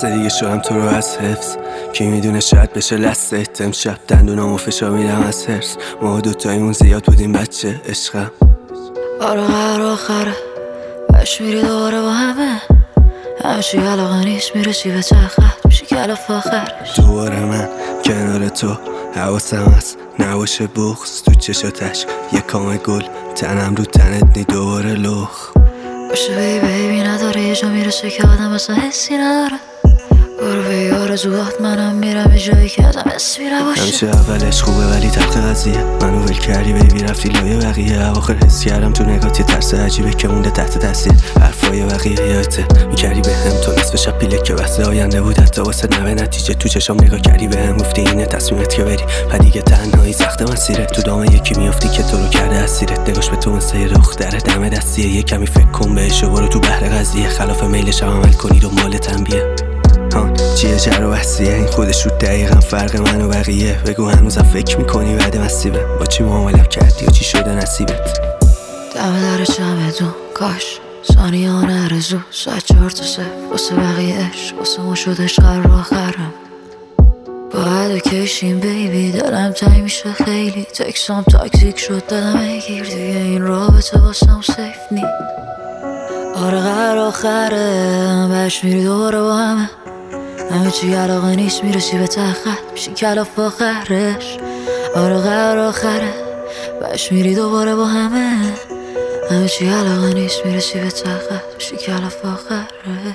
لحظه دیگه شدم تو رو از حفظ، کی میدونه شاید بشه لست امشب دندونامو فشار میدم از حرص. ما دوتایمون زیاد بودیم بچه عشقم. آره قرار آخره باش میری دوباره با همه چی علاقه نیست میرسی به چخت میشی کلاف آخرش. دوباره من کنار تو حواسم هست نباشه بغض تو چشاتش یه کام گل تنم رو تنت نی دوباره لخ باشه بیبی نداره یه جا میرسه که آدم اصلا حسی نداره. برو به آرزوهات منم میرم یه جایی که ازم اسمی نباشه. همیشه اولش خوبه ولی تلخ قضیه منو ول کردی بیبی رفتی لای بقیه. اواخر حس کردم تو نگات یه ترس عجیبه که مونده تحت تاثیر حرفای بقیه. یادته میکردی بهم تو نصف شب پیله که بحث آینده بود حتی واسه نوه نتیجه تو چشام نگاه کردی بهم گفتی اینه تصمیمت که بری و دیگه تنهایی سخت مسیره. تو دام یکی میافتی که تو رو کرده اسیرت. نگاش به تو مثل یه دختره دم دستیه. یه کمی فکر کن بهش و برو تو بحر قضیه. خلاف میلش عمل کنید و مال تنبیه. چیه جر و بحثیه این خودش رو دقیقا فرق من و بقیه. بگو هنوزم فکر میکنی بعد مسیبه با چی معامله کردی و چی شده نصیبت. دم در چمدون کاش ثانیه ها نرزو ساعت 4 تا 0 واسه بقیه عشق واسه ما شدش قرار آخرم. باید کشیم بیبی دلم تایی میشه خیلی تکسام تاکسیک شد دلم اگیر دیگه این رابطه واسم سیف نی. آره قرار آخره بهش میری دوباره با همه چی علاقه نیست میرسی به تخت میشی کلاف آخرش. آره قرار آخره بهش میری دوباره با همه چی علاقه نیست میرسی به تخت میشی کلاف آخرش.